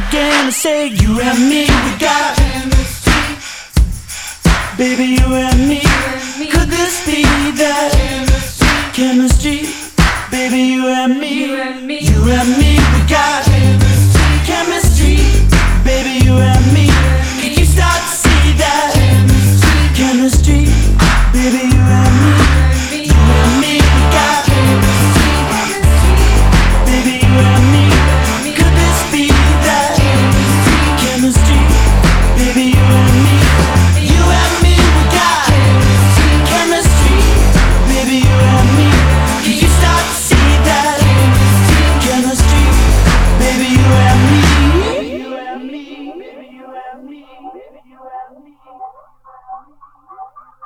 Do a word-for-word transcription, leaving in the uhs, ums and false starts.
again and say you and me, we got chemistry. Baby, you and me, could this be that chemistry? Baby, you and me, you and me, we got chemistry. Baby, you and me, can you start to see that chemistry? Baby, you and me, you and me, we got baby, you and me, could this be that chemistry? Baby, you and me, you and me, we got chemistry. Baby, you and me, can you start to see that chemistry? Baby, you and me, you and me, baby, you and me, baby, you and me.